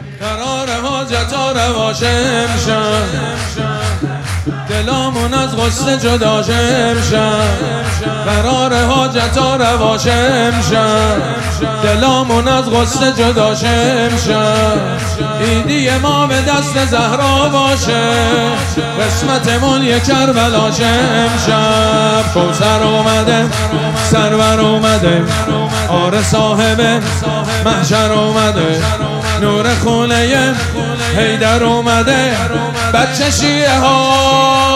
قرار حاجتا رواش امشب، دلامون از غصه جدا امشب. قرار حاجتا رواش امشب، دلامون از غصه جدا امشب. عیدی ما به دست زهرا باشه، قسمتمون یک کربلاش امشب. کوثر اومده، سرور اومده، آره صاحب محشر اومده، نور خونه حیدر اومده. بچه شیعه ها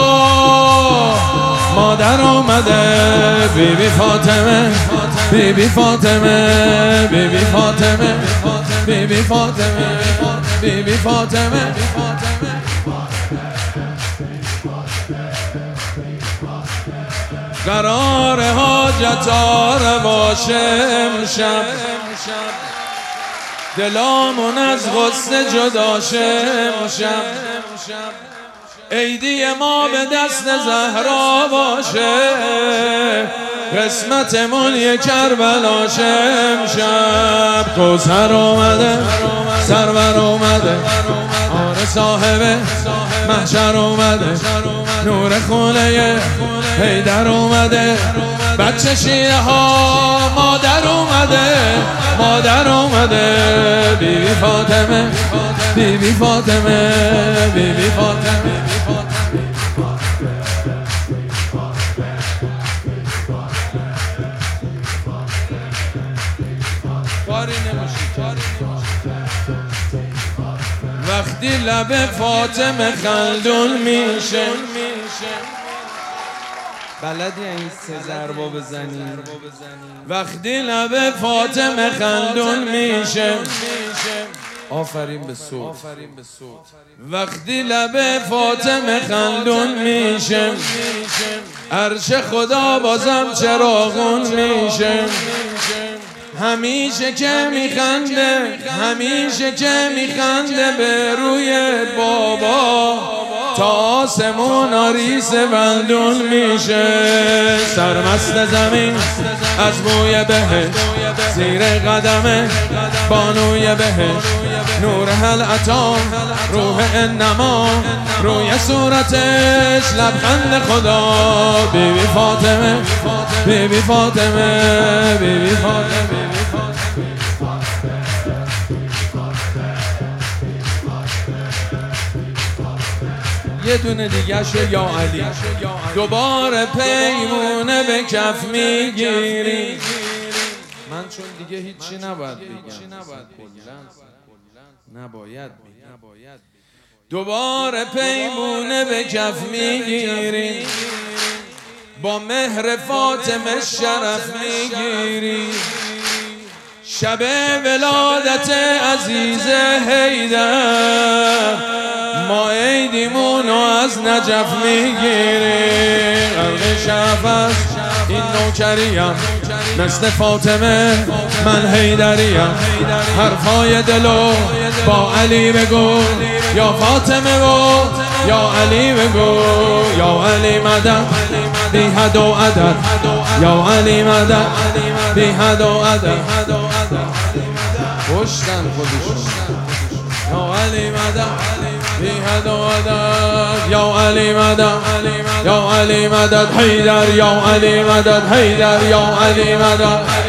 مادر اومده، بیبی فاطمه، بیبی فاطمه، بیبی فاطمه، بیبی فاطمه، بیبی فاطمه. قرار حاجتا رواش امشب، دلامون از غصه جدا امشب. عیدی ما به دست زهرا باشه، قسمتمون یک کربلاش امشب. کوثر اومده، سرور اومده، آره صاحب محشر اومده، نور خونه حیدر اومده. بچه شیعه ها مادر اومده، مادر اومده، بیبی فاطمه، بیبی فاطمه، بیبی فاطمه. وقتی لب فاطمه خلدون میشه، بلدی این سه ضربا بزنی؟ وقتی لب فاطمه خلدون میشه، آفرین به صوت. وقتی لب فاطمه خلدون میشه، عرش خدا بازم چراغون میشه. همیشه که میخنده، همیشه که میخنده به روی بابا، تا آسمون آریس بندون میشه. سرمست زمین از بوی بهشت، زیر قدم بانوی بهشت. نور هلعتا روح انما، روی صورتش لبخند خدا. بیبی فاطمه، بیبی فاطمه، بیبی فاطمه. یه دونه دیگه شو یا علی. دوباره پیمونه به کف میگیری. من چون دیگه هیچی نباید بگم، نباید بگم. دوباره پیمونه به کف میگیری، با مهر فاطمه شرف میگیری. شب ولادت عزیز حیدر، ما عیدیمونو از نجف میگیریم. غرق شفق این نوکریم، مثل فاطمه من حیدریم. حرفای دلو با علی بگو، یا فاطمه و یا علی بگو. یا علی مدد بی حد و عدد، یا علی مدد بی حد و عدد. پشتن خودشون. یا علی مدد بی حد و عدد، یا علی مدد، یا علی مدد حیدر، یا علی مدد حیدر، یا علی مدد.